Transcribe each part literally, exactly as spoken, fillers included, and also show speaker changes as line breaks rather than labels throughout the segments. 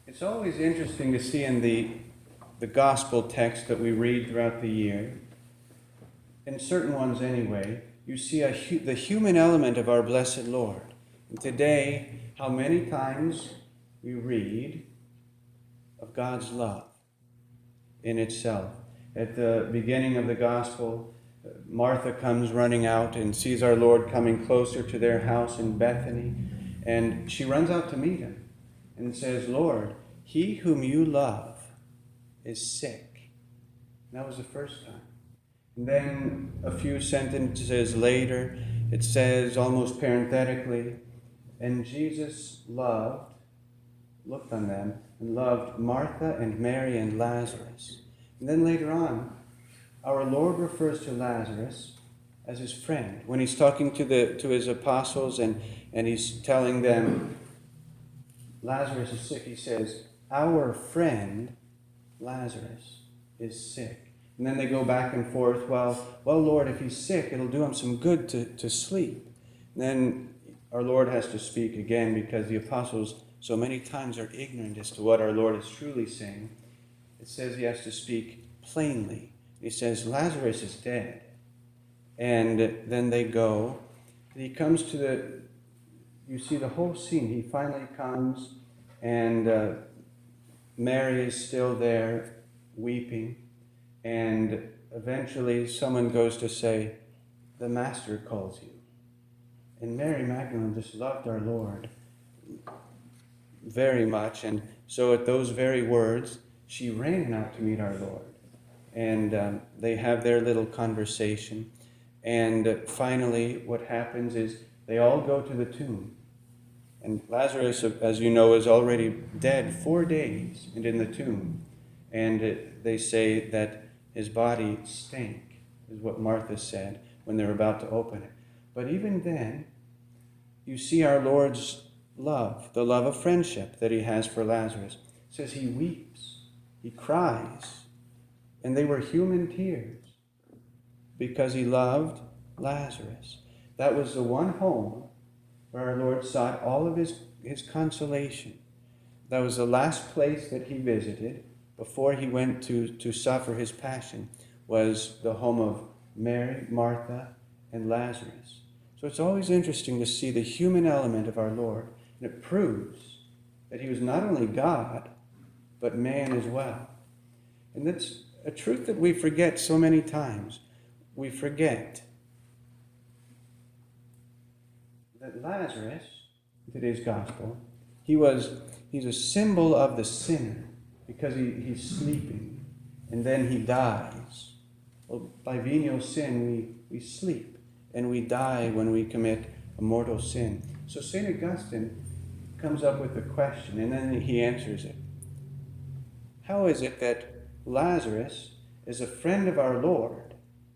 It's always interesting to see in the, the gospel text that we read throughout the year, in certain ones anyway, you see a, the human element of our blessed Lord. And today, how many times we read of God's love in itself. At the beginning of the gospel, Martha comes running out and sees our Lord coming closer to their house in Bethany, and she runs out to meet him and says, "Lord, he whom you love is sick." And that was the first time. And then a few sentences later, it says almost parenthetically, "And Jesus loved," looked on them, and loved Martha and Mary and Lazarus. And then later on, our Lord refers to Lazarus as his friend. When he's talking to the to his apostles and, and he's telling them, Lazarus is sick, he says, "Our friend Lazarus is sick." And then they go back and forth, well, well, Lord, if he's sick, it'll do him some good to, to sleep. And then our Lord has to speak again because the apostles so many times are ignorant as to what our Lord is truly saying. It says he has to speak plainly. He says, "Lazarus is dead." And then they go. And he comes to the, you see the whole scene. He finally comes, and uh, Mary is still there weeping. And eventually someone goes to say, "The Master calls you." And Mary Magdalene just loved our Lord very much. And so at those very words, she ran out to meet our Lord. And um, they have their little conversation. And uh, finally, what happens is they all go to the tomb. And Lazarus, as you know, is already dead four days and in the tomb. And uh, they say that his body stank, is what Martha said when they're about to open it. But even then, you see our Lord's love, the love of friendship that he has for Lazarus. It says he weeps, he cries, and they were human tears because he loved Lazarus. That was the one home where our Lord sought all of his, his consolation. That was the last place that he visited before he went to, to suffer his passion, was the home of Mary, Martha, and Lazarus. So it's always interesting to see the human element of our Lord. And it proves that he was not only God, but man as well. And that's a truth that we forget so many times. We forget that Lazarus, in today's gospel, he was he's a symbol of the sinner because he, he's sleeping and then he dies. Well, by venial sin, we, we sleep and we die when we commit a mortal sin. So Saint Augustine comes up with a question, and then he answers it. How is it that Lazarus is a friend of our Lord,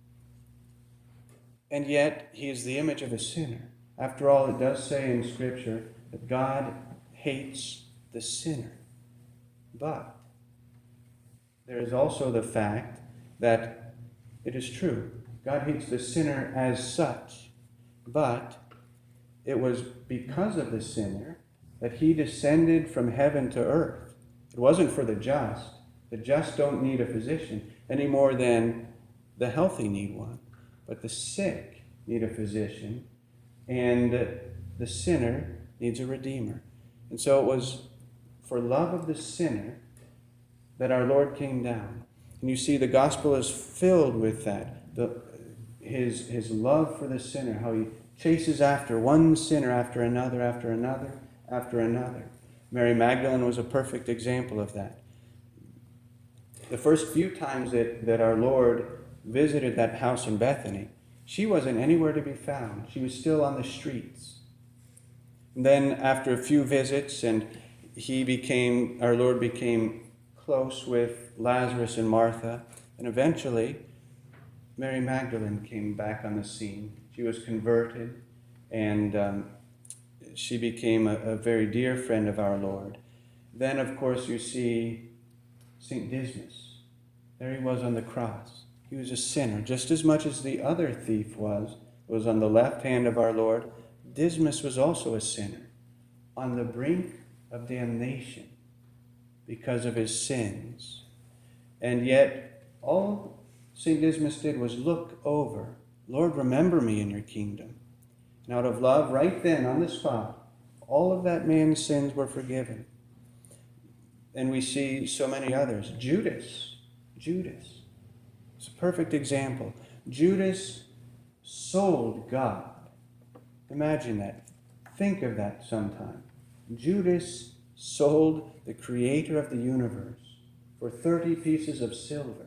and yet he is the image of a sinner? After all, it does say in Scripture that God hates the sinner. But there is also the fact that it is true. God hates the sinner as such. But it was because of the sinner that he descended from heaven to earth. It wasn't for the just. The just don't need a physician any more than the healthy need one. But the sick need a physician, and the sinner needs a redeemer. And so it was for love of the sinner that our Lord came down. And you see the gospel is filled with that. The, his, his love for the sinner, how he chases after one sinner after another, after another, after another. Mary Magdalene was a perfect example of that. The first few times that, that our Lord visited that house in Bethany, she wasn't anywhere to be found. She was still on the streets. And then after a few visits, and he became, our Lord became close with Lazarus and Martha, and eventually Mary Magdalene came back on the scene. She was converted, and um, she became a, a very dear friend of our Lord. Then, of course, you see Saint Dismas. There he was on the cross. He was a sinner, just as much as the other thief was, was on the left hand of our Lord. Dismas was also a sinner, on the brink of damnation. because of his sins. And yet, all Saint Dismas did was look over, Lord, remember me in your kingdom. And out of love, right then, on the spot, all of that man's sins were forgiven. And we see so many others. Judas, Judas. It's a perfect example. Judas sold God. Imagine that. Think of that sometime. Judas sold the creator of the universe for thirty pieces of silver.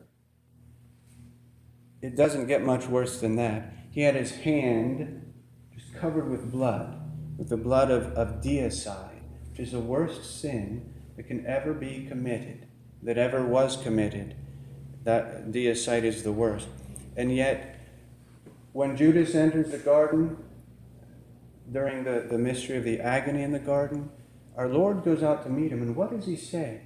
It doesn't get much worse than that. He had his hand just covered with blood, with the blood of, of deicide, which is the worst sin that can ever be committed, that ever was committed. That deicide is the worst. And yet, when Judas enters the garden, during the, the mystery of the agony in the garden, our Lord goes out to meet him, and what does he say?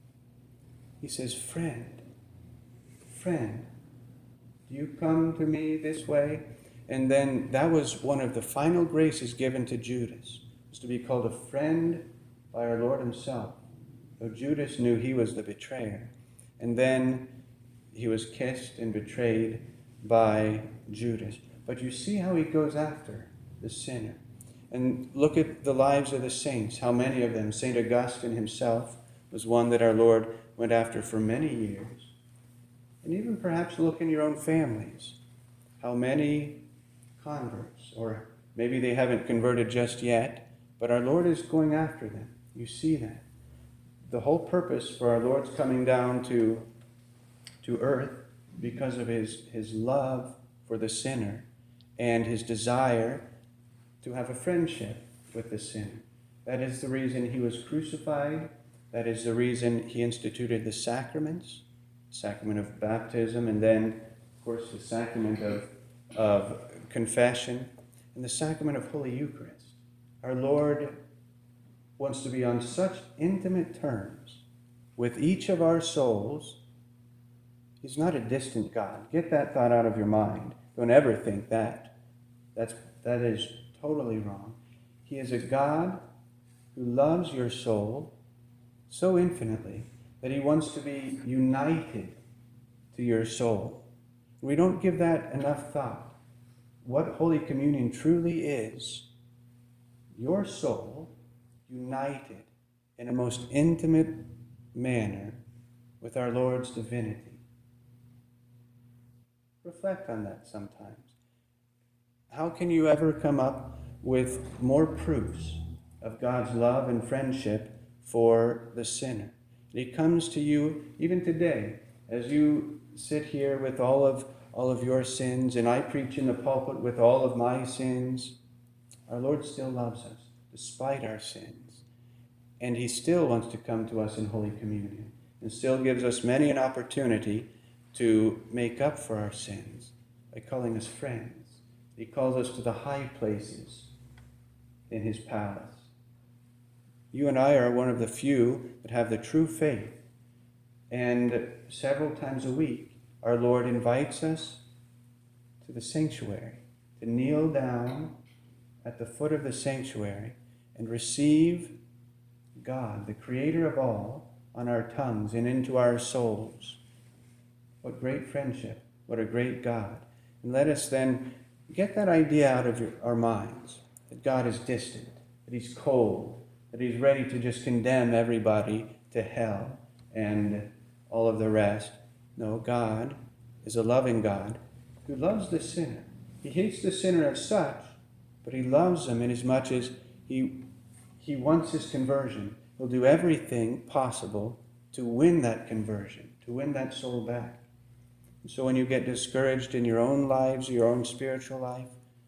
He says, friend, friend, do you come to me this way? And then that was one of the final graces given to Judas, was to be called a friend by our Lord himself. Though Judas knew he was the betrayer. And then he was kissed and betrayed by Judas. But you see how he goes after the sinner. And look at the lives of the saints, how many of them. Saint Augustine himself was one that our Lord went after for many years. And even perhaps look in your own families. How many converts, or maybe they haven't converted just yet, but our Lord is going after them. You see that. The whole purpose for our Lord's coming down to, to earth, because of his, his love for the sinner and his desire to have a friendship with the sinner. That is the reason he was crucified. That is the reason he instituted the sacraments, the sacrament of baptism, and then, of course, the sacrament of, of confession, and the sacrament of Holy Eucharist. Our Lord wants to be on such intimate terms with each of our souls. He's not a distant God. Get that thought out of your mind. Don't ever think that. That's, that is totally wrong. He is a God who loves your soul so infinitely that he wants to be united to your soul. We don't give that enough thought. What Holy Communion truly is, your soul united in a most intimate manner with our Lord's divinity. Reflect on that sometimes. How can you ever come up with more proofs of God's love and friendship for the sinner? And he comes to you even today, as you sit here with all of all of your sins, and I preach in the pulpit with all of my sins. Our Lord still loves us, despite our sins. And he still wants to come to us in Holy Communion, and still gives us many an opportunity to make up for our sins by calling us friends. He calls us to the high places in his palace. You and I are one of the few that have the true faith. And several times a week, our Lord invites us to the sanctuary, to kneel down at the foot of the sanctuary and receive God, the creator of all, on our tongues and into our souls. What great friendship. What a great God. And let us then get that idea out of your, our minds, that God is distant, that he's cold, that he's ready to just condemn everybody to hell and all of the rest. No, God is a loving God who loves the sinner. He hates the sinner as such, but he loves him inasmuch as he, he wants his conversion. He'll do everything possible to win that conversion, to win that soul back. And so when you get discouraged in your own lives, your own spiritual life,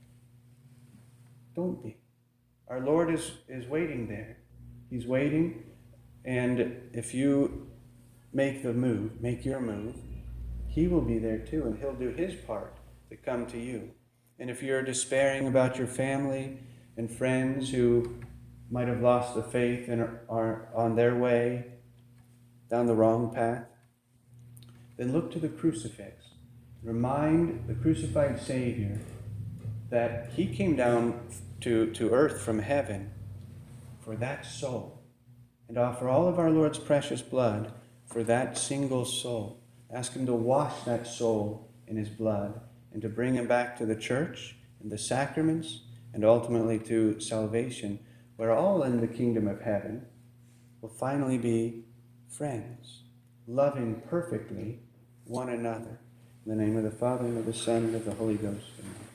don't be. Our Lord is, is waiting there. He's waiting, and if you make the move, make your move, he will be there too, and he'll do his part to come to you. And if you're despairing about your family and friends who might have lost the faith and are, are on their way down the wrong path, then look to the crucifix. Remind the crucified Savior that he came down to, to earth from heaven for that soul. and offer all of our Lord's precious blood for that single soul. Ask him to wash that soul in his blood and to bring him back to the church and the sacraments and ultimately to salvation, where all in the kingdom of heaven will finally be friends, loving perfectly one another. In the name of the Father, and of the Son, and of the Holy Ghost. Amen.